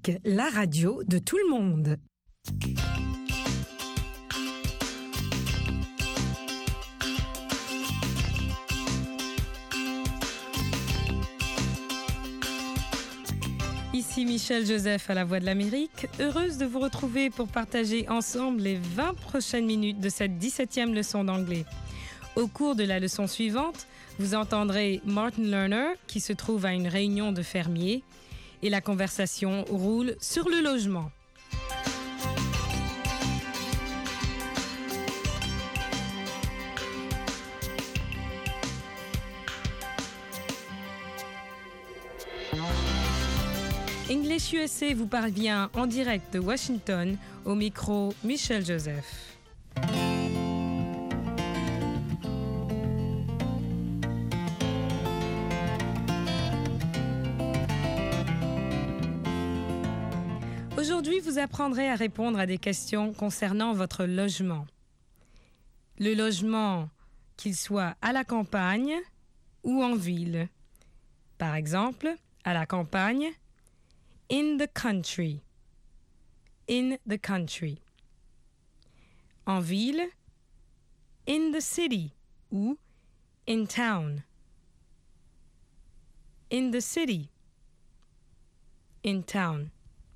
L'Amérique, la radio de tout le monde. Ici Michel Joseph à la Voix de l'Amérique, heureuse de vous retrouver pour partager ensemble les 20 prochaines minutes de cette 17e leçon d'anglais. Au cours de la leçon suivante, vous entendrez Martin Lerner qui se trouve à une réunion de fermiers et la conversation roule sur le logement. English USA vous parvient en direct de Washington, au micro Michel Joseph. Aujourd'hui, vous apprendrez à répondre à des questions concernant votre logement. Le logement, qu'il soit à la campagne ou en ville. Par exemple, à la campagne, in the country. In the country. En ville, in the city ou in town. In the city. In town.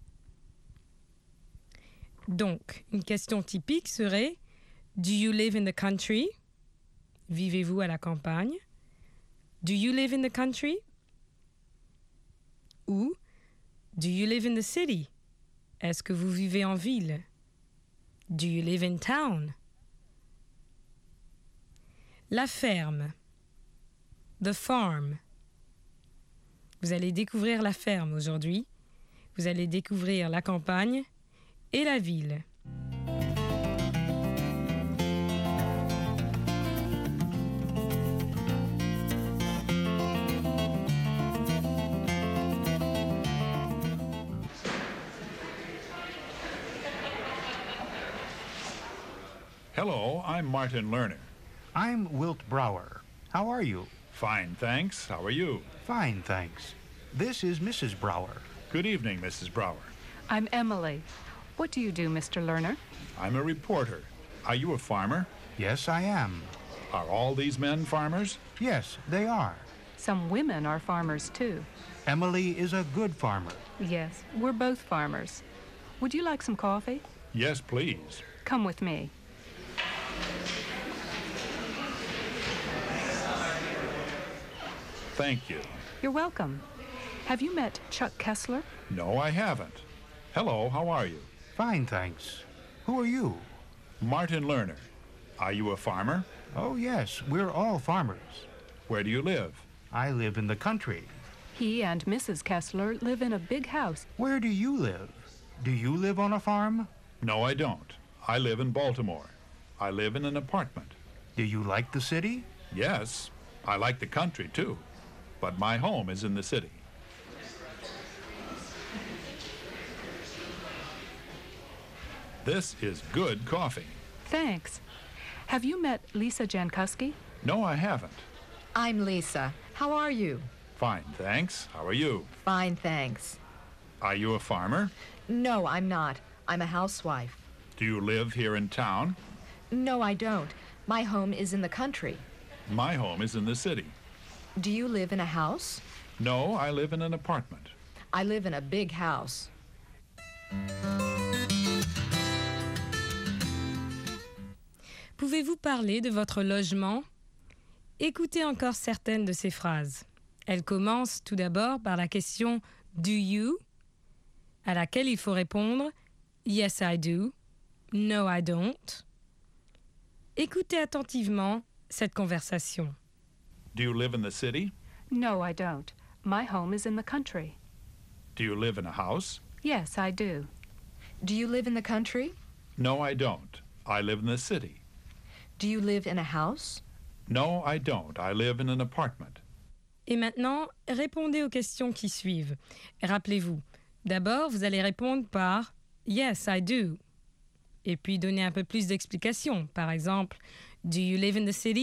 Donc, une question typique serait Do you live in the country? Vivez-vous à la campagne? Do you live in the country? Ou Do you live in the city? Est-ce que vous vivez en ville? Do you live in town? La ferme. The farm. Vous allez découvrir la ferme aujourd'hui. Vous allez découvrir la campagne et la ville. Hello, I'm Martin Lerner. I'm Wilt Brower. How are you? Fine, thanks. How are you? Fine, thanks. This is Mrs. Brower. Good evening, Mrs. Brower. I'm Emily. What do you do, Mr. Lerner? I'm a reporter. Are you a farmer? Yes, I am. Are all these men farmers? Yes, they are. Some women are farmers, too. Emily is a good farmer. Yes, we're both farmers. Would you like some coffee? Yes, please. Come with me. Thank you. You're welcome. Have you met Chuck Kessler? No, I haven't. Hello, how are you? Fine, thanks. Who are you? Martin Lerner. Are you a farmer? Oh, yes, we're all farmers. Where do you live? I live in the country. He and Mrs. Kessler live in a big house. Where do you live? Do you live on a farm? No, I don't. I live in Baltimore. I live in an apartment. Do you like the city? Yes, I like the country, too. But my home is in the city. This is good coffee. Thanks. Have you met Lisa Jankowski? No, I haven't. I'm Lisa. How are you? Fine, thanks. How are you? Fine, thanks. Are you a farmer? No, I'm not. I'm a housewife. Do you live here in town? No, I don't. My home is in the country. My home is in the city. Do you live in a house? No, I live in an apartment. I live in a big house. Pouvez-vous parler de votre logement? Écoutez encore certaines de ces phrases. Elles commencent tout d'abord par la question « Do you ?», à laquelle il faut répondre « Yes, I do »,« No, I don't ». Écoutez attentivement cette conversation. Do you live in the city? No, I don't. My home is in the country. Do you live in a house? Yes, I do. Do you live in the country? No, I don't. I live in the city. Do you live in a house? No, I don't. I live in an apartment. Et maintenant, répondez aux questions qui suivent. Rappelez-vous, d'abord, vous allez répondre par « Yes, I do ». Et puis donner un peu plus d'explications. Par exemple, « Do you live in the city ?»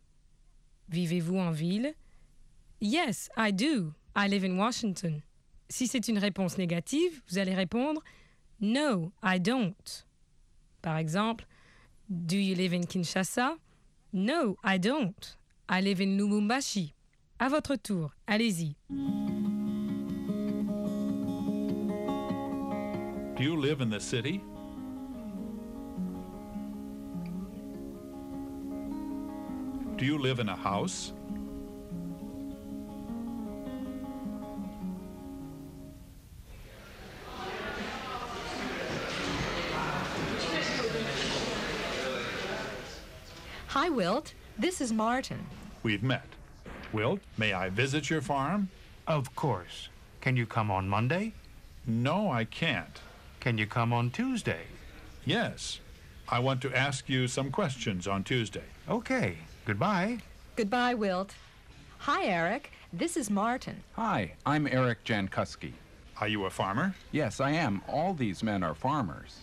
Vivez-vous en ville? Yes, I do. I live in Washington. Si c'est une réponse négative, vous allez répondre No, I don't. Par exemple, Do you live in Kinshasa? No, I don't. I live in Lubumbashi. À votre tour, allez-y. Do you live in the city? Do you live in a house? Hi, Wilt. This is Martin. We've met. Wilt, may I visit your farm? Of course. Can you come on Monday? No, I can't. Can you come on Tuesday? Yes. I want to ask you some questions on Tuesday. Okay. Goodbye. Goodbye, Wilt. Hi, Eric. This is Martin. Hi, I'm Eric Jankuski. Are you a farmer? Yes, I am. All these men are farmers.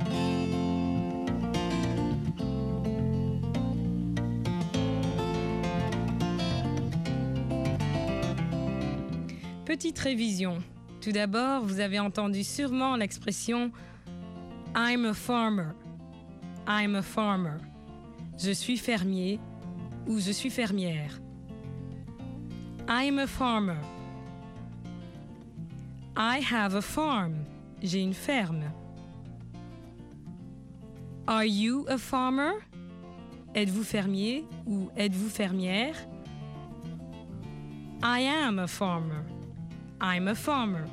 Petite révision. Tout d'abord, vous avez entendu sûrement l'expression I'm a farmer. I'm a farmer. Je suis fermier ou je suis fermière. I'm a farmer. I have a farm. J'ai une ferme. Are you a farmer? Êtes-vous fermier ou êtes-vous fermière? I am a farmer. I'm a farmer.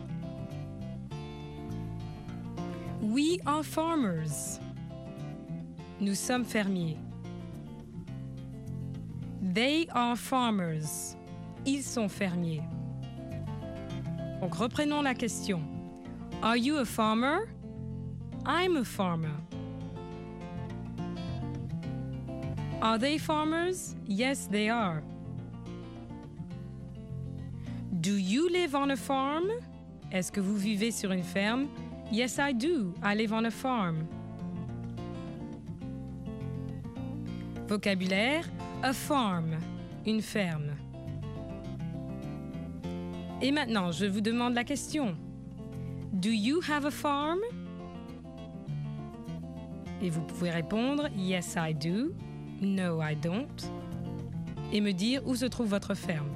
We are farmers. Nous sommes fermiers. They are farmers. Ils sont fermiers. Donc reprenons la question. Are you a farmer? I'm a farmer. Are they farmers? Yes, they are. Do you live on a farm? Est-ce que vous vivez sur une ferme? Yes, I do. I live on a farm. Vocabulaire, a farm, une ferme. Et maintenant, je vous demande la question. Do you have a farm? Et vous pouvez répondre Yes, I do. No, I don't. Et me dire où se trouve votre ferme.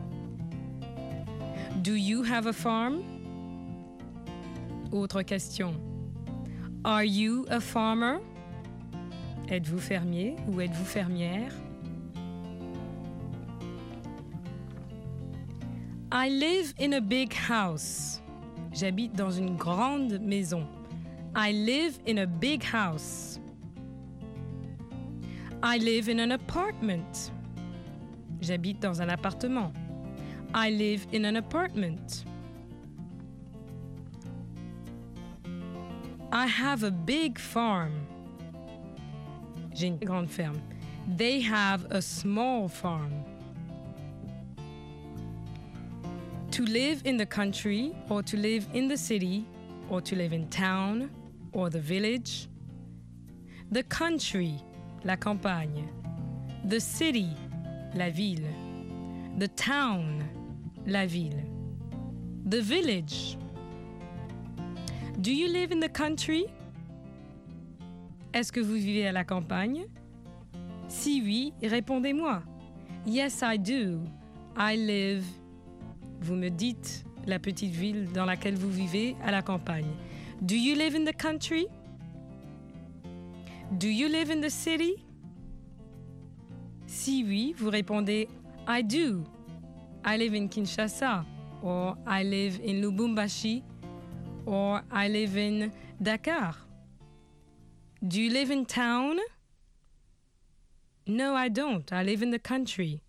Do you have a farm? Autre question. Are you a farmer? Êtes-vous fermier ou êtes-vous fermière? I live in a big house. J'habite dans une grande maison. I live in a big house. I live in an apartment. J'habite dans un appartement. I live in an apartment. I have a big farm. J'ai une grande ferme. They have a small farm. To live in the country, or to live in the city, or to live in town, or the village. The country, la campagne. The city, la ville. The town, la ville. The village. Do you live in the country? Est-ce que vous vivez à la campagne? Si oui, répondez-moi. Yes, I do. I live. Vous me dites la petite ville dans laquelle vous vivez à la campagne. Do you live in the country? Do you live in the city? Si oui, vous répondez I do. I live in Kinshasa, or I live in Lubumbashi, or I live in Dakar. Do you live in town? No, I don't. I live in the country.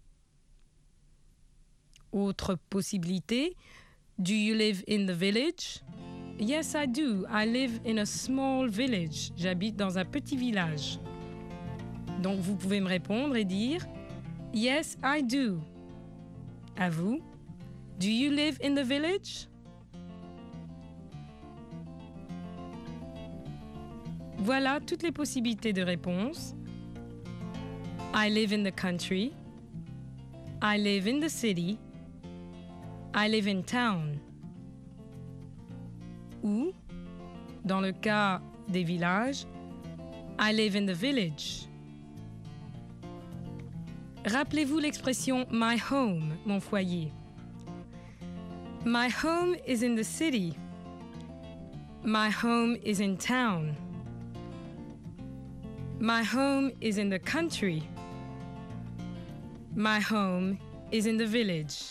Autre possibilité. Do you live in the village? Yes, I do. I live in a small village. J'habite dans un petit village. Donc, vous pouvez me répondre et dire Yes, I do. À vous. Do you live in the village? Voilà toutes les possibilités de réponse. I live in the country. I live in the city. I live in town. ou, dans le cas des villages, I live in the village. Rappelez-vous l'expression my home, mon foyer. My home is in the city. My home is in town. My home is in the country. My home is in the village.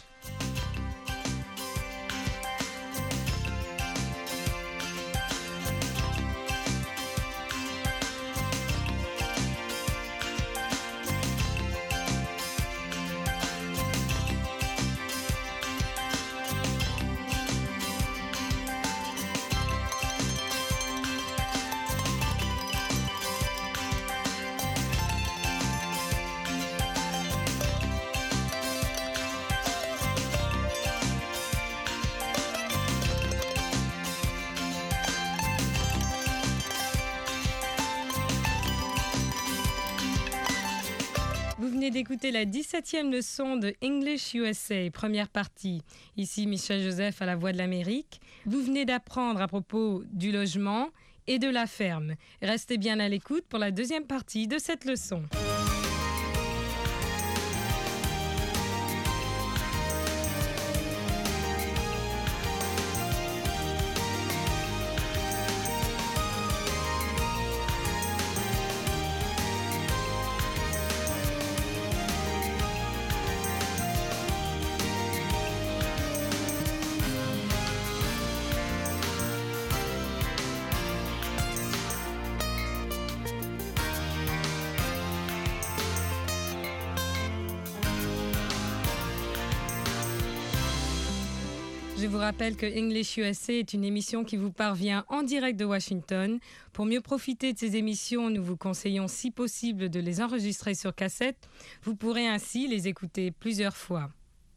Vous venez d'écouter la 17e leçon de English USA, première partie. Ici Michel Joseph à la Voix de l'Amérique. Vous venez d'apprendre à propos du logement et de la ferme. Restez bien à l'écoute pour la deuxième partie de cette leçon. Je vous rappelle que English USA est une émission qui vous parvient en direct de Washington. Pour mieux profiter de ces émissions, nous vous conseillons si possible de les enregistrer sur cassette. Vous pourrez ainsi les écouter plusieurs fois.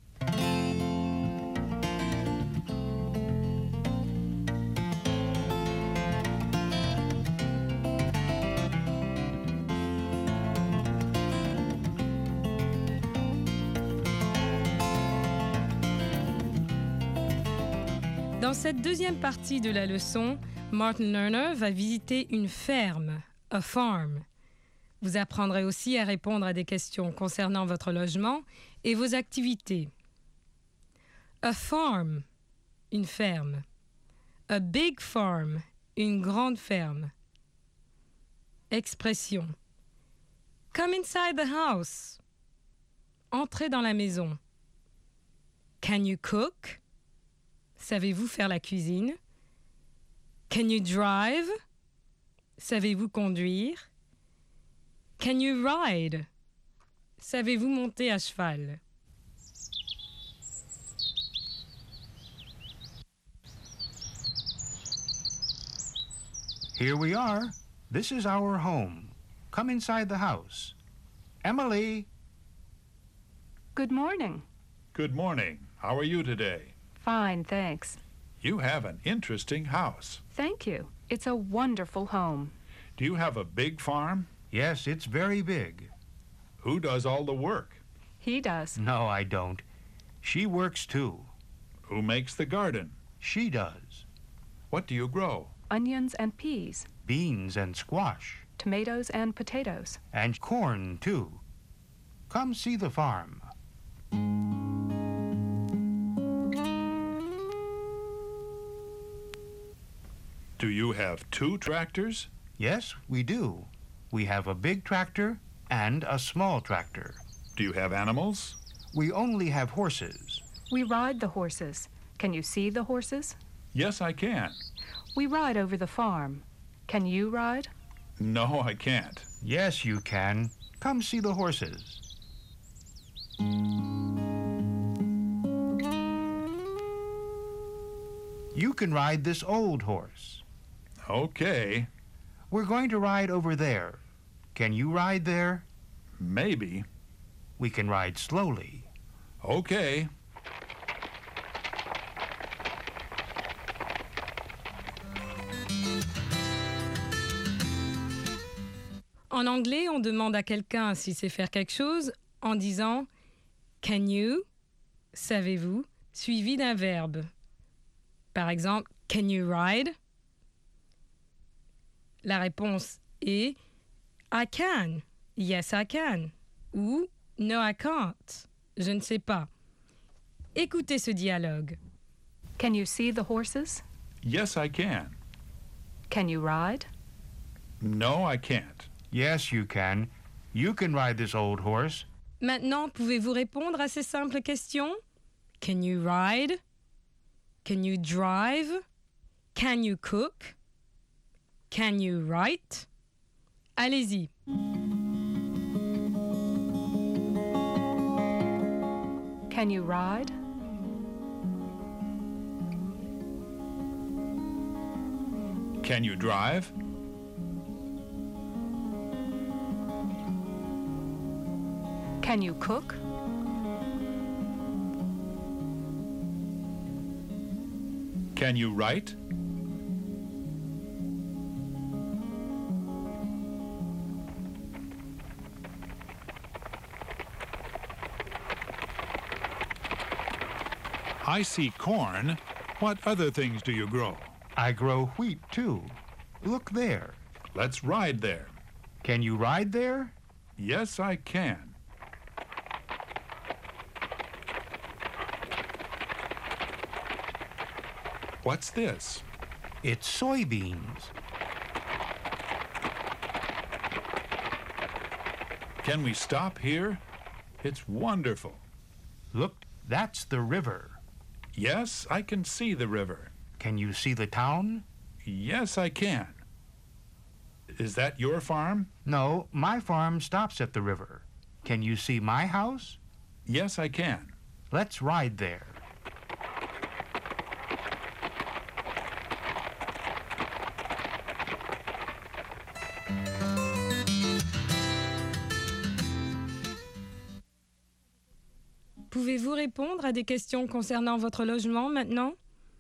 Dans cette deuxième partie de la leçon, Martin Lerner va visiter une ferme, a farm. Vous apprendrez aussi à répondre à des questions concernant votre logement et vos activités. A farm, une ferme. A big farm, une grande ferme. Expression. Come inside the house. Entrez dans la maison. Can you cook? Savez-vous faire la cuisine? Can you drive? Savez-vous conduire? Can you ride? Savez-vous monter à cheval? Here we are. This is our home. Come inside the house. Emily. Good morning. Good morning. How are you today? Fine, thanks. You have an interesting house. Thank you. It's a wonderful home. Do you have a big farm? Yes, it's very big. Who does all the work? He does. No, I don't. She works too. Who makes the garden? She does. What do you grow? Onions and peas, Beans and squash. tomatoes and potatoes. And corn too. Come see the farm. Do you have 2 tractors? Yes, we do. We have a big tractor and a small tractor. Do you have animals? We only have horses. We ride the horses. Can you see the horses? Yes, I can. We ride over the farm. Can you ride? No, I can't. Yes, you can. Come see the horses. You can ride this old horse. Okay, We're going to ride over there. Can you ride there? maybe. We can ride slowly. Okay. En anglais, on demande à quelqu'un s'il sait faire quelque chose en disant « Can you » savez-vous, suivi d'un verbe. Par exemple, Can you ride? La réponse est I can. Yes, I can. Ou No, I can't. Je ne sais pas. Écoutez ce dialogue. Can you see the horses? Yes, I can. Can you ride? No, I can't. Yes, you can. You can ride this old horse. Maintenant, pouvez-vous répondre à ces simples questions? Can you ride? Can you drive? Can you cook? Can you write? Allez-y. Can you ride? Can you drive? Can you cook? Can you write? I see corn. What other things do you grow? I grow wheat, too. Look there. Let's ride there. Can you ride there? Yes, I can. What's this? It's soybeans. Can we stop here? It's wonderful. Look, that's the river. Yes, I can see the river. Can you see the town? Yes, I can. Is that your farm? No, my farm stops at the river. Can you see my house? Yes, I can. Let's ride there. Pouvez-vous répondre à des questions concernant votre logement maintenant?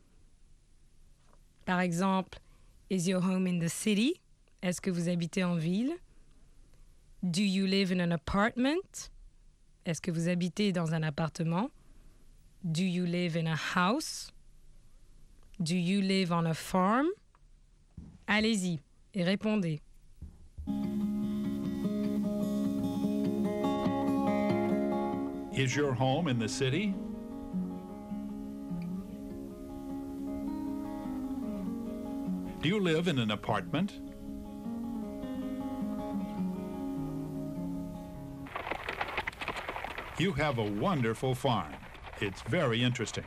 Par exemple, is your home in the city? Est-ce que vous habitez en ville? Do you live in an apartment? Est-ce que vous habitez dans un appartement? Do you live in a house? Do you live on a farm? Allez-y et répondez. Is your home in the city? Do you live in an apartment? You have a wonderful farm. It's very interesting.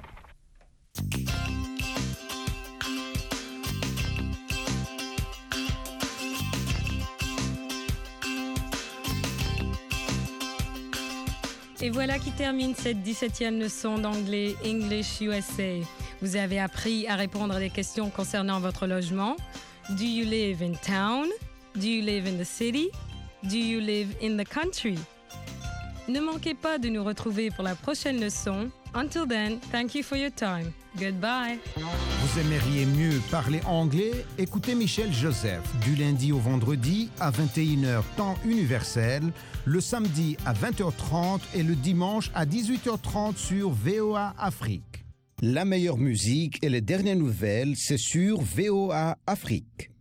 Et voilà qui termine cette 17e leçon d'anglais English USA. Vous avez appris à répondre à des questions concernant votre logement. Do you live in town? Do you live in the city? Do you live in the country? Ne manquez pas de nous retrouver pour la prochaine leçon. Until then, thank you for your time. Goodbye. Vous aimeriez mieux parler anglais? Écoutez Michel Joseph du lundi au vendredi à 21h temps universel, le samedi à 20h30 et le dimanche à 18h30 sur VOA Afrique. La meilleure musique et les dernières nouvelles, c'est sur VOA Afrique.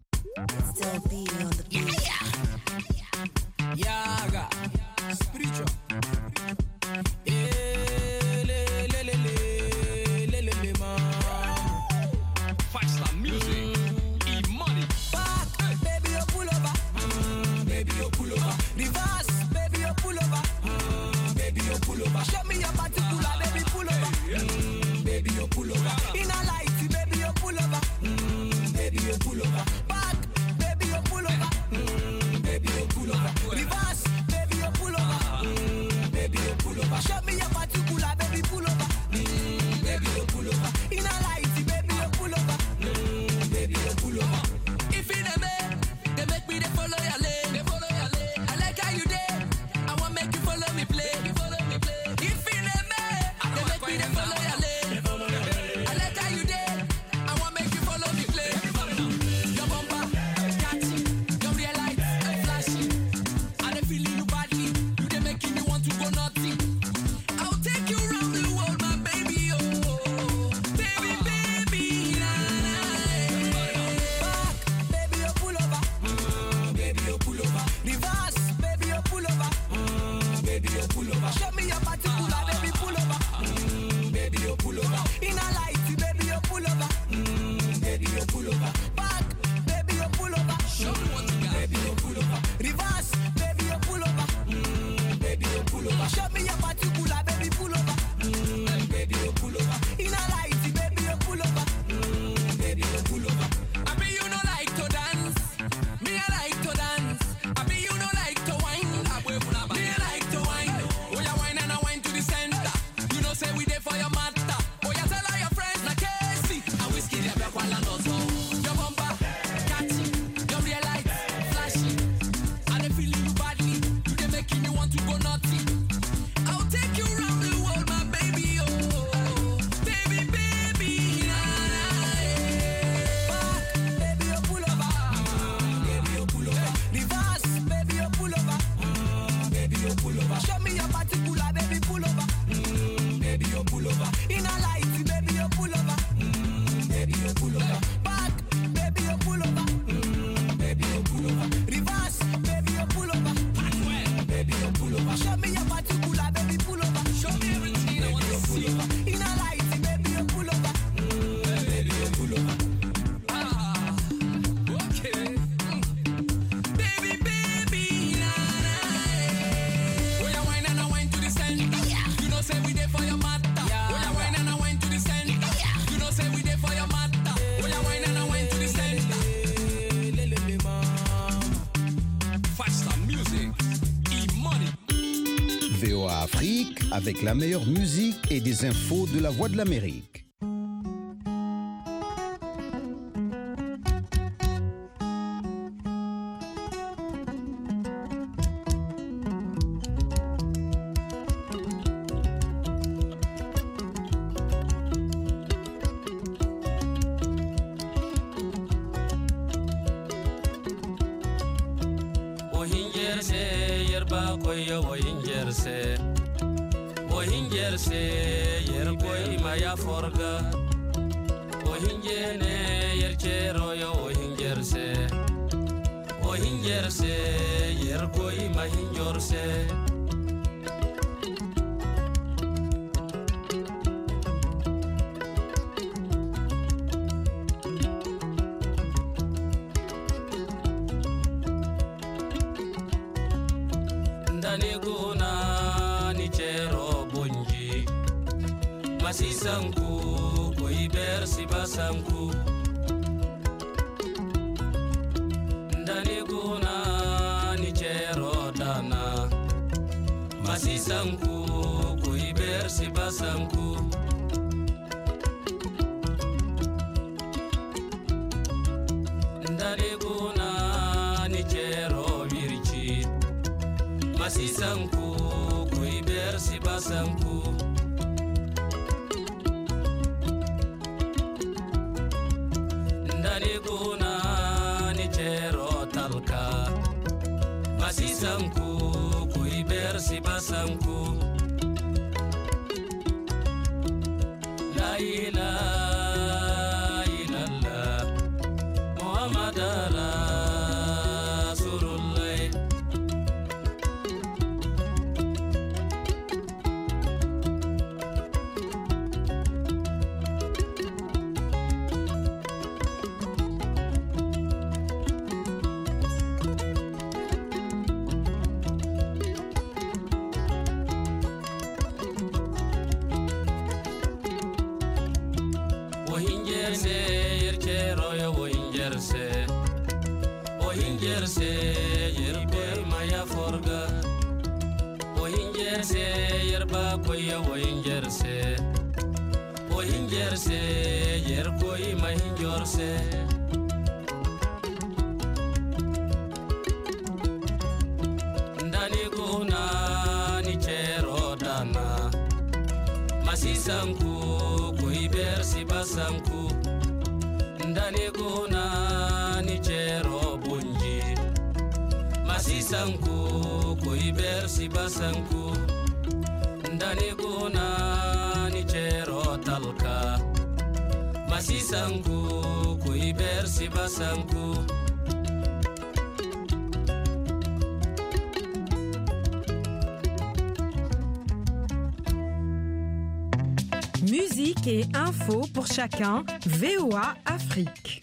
Show me your particular, baby, pull over. Baby, you pull over. In a light, baby, you pull over. Baby, you pull over. Back, baby, you pull over. Baby, you pull over. Reverse, baby, you pull over. Baby, you pull over. Show Afrique avec la meilleure musique et des infos de la Voix de l'Amérique. Masisanku, koiber sibasanku. Ndani guna ni chero dana. Masisanku, koiber sibasanku. Ndani guna ni chero virchi. Masisanku, koiber sibasanku. Masisanku, kuiber sibasanku. La ilaha illallah, Muhammad Rasulullah. Ohingerse yerbe maya forga. Ohingerse yerba koya ohingerse. Ohingerse yerkoi mahingerse. Ndani guna ni chero dana. Masisanku kuiber sibasanku. Ndani guna ni chero bunji. Masisanku kuiber sibasanku. Ndani guna ni chero talka. Masisanku kuiber sibasanku. Musique et info pour chacun, VOA Afrique.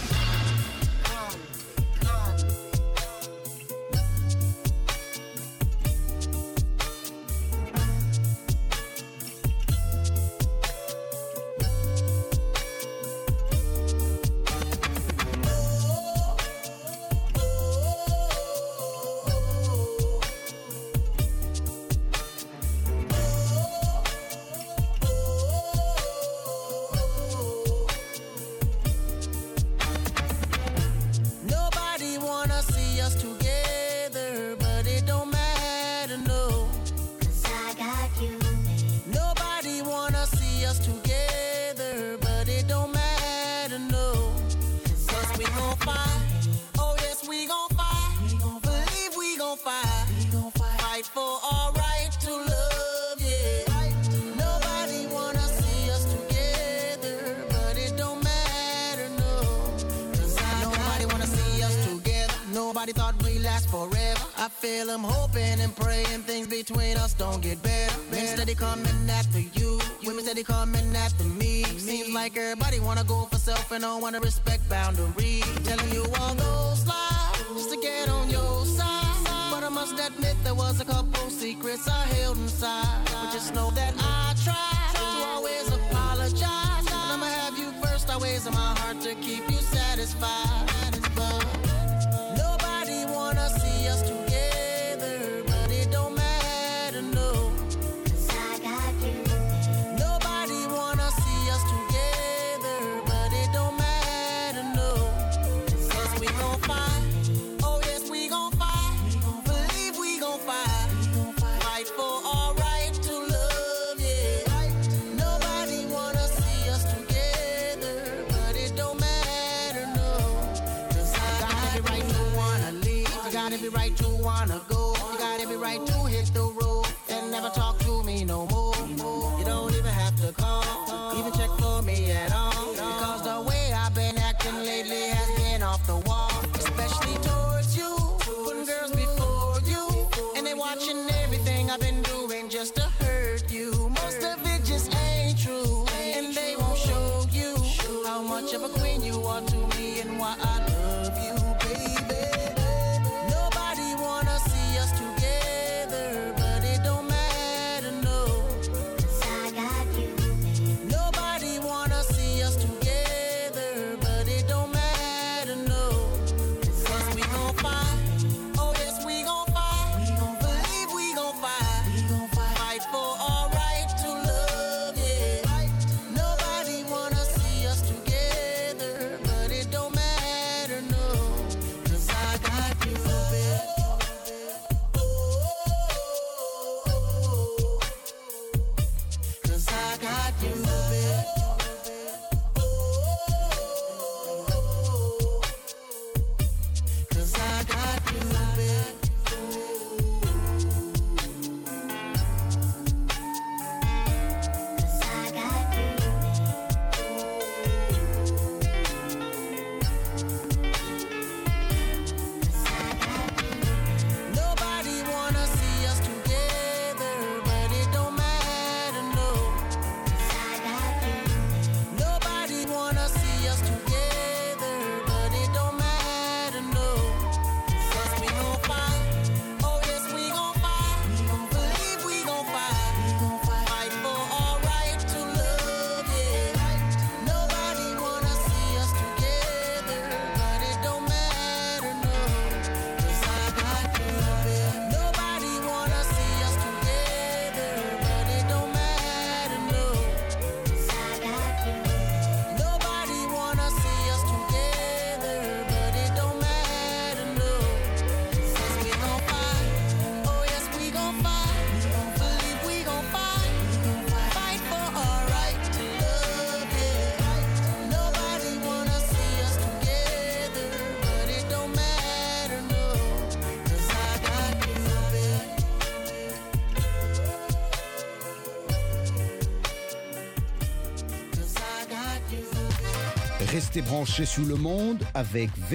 Nobody thought we'd last forever. I feel I'm hoping and praying things between us don't get better. Men steady coming after you, women steady coming after me. Seems like everybody wanna go for self and don't wanna respect boundaries. Telling you all those lies just to get on your side. But I must admit there was a couple secrets I held inside. But just know that I tried to always apologize. And I'ma have you first always in my heart to keep you satisfied. But nobody wanna see us together, but it don't matter, no. fight. Oh yes, we gon' fight. Believe we gon' fight. Fight for our right to love, yeah. Nobody wanna see us together, but it don't matter, no. 'Cause I got every right to wanna leave. I got every right to wanna go. You got every right to hit the road and never talk to me no more. You don't even have to call, even check for me at all. Because the way I've been acting lately has been off the wall. Especially towards you, putting girls before you. And they watching everything I've been doing just to hurt you. Most of it just ain't true, and they won't show you how much of a queen you are to me and why I love you, baby. Nobody wanna see us together, but it don't matter, no. 'Cause I got you. Nobody wanna see us together, but it don't matter, no. 'Cause we gon' fight. Oh yes, we gon' fight. Believe we gon' fight. Fight for our right to love, yeah. Nobody wanna see us together, but it don't matter, no. 'Cause I got you, baby. 'Cause I got you, baby. 'Cause I got you, baby. 'Cause I got you. Nobody wanna see us together, but it don't matter, no. 'Cause I got you. Nobody wanna see us together, but it don't matter, no. 'Cause we gon' fight. Oh yes, we gon' fight. Believe we gon' fight. Fight for our right to love, yeah. Nobody wanna see us together, but it don't matter, no. 'Cause I got you, baby. Nobody wanna see us together, but it don't matter, no. 'Cause I got you. Nobody wanna see us together, but it don't matter, no. 'Cause we gon' fight. Oh yes, we gon' fight. Believe we gon' fight. Fight for our right to love, yeah. Nobody wanna see us together, but it don't matter, no. 'Cause I got you, baby. 'Cause I got you, baby. Restez branchés sur le monde avec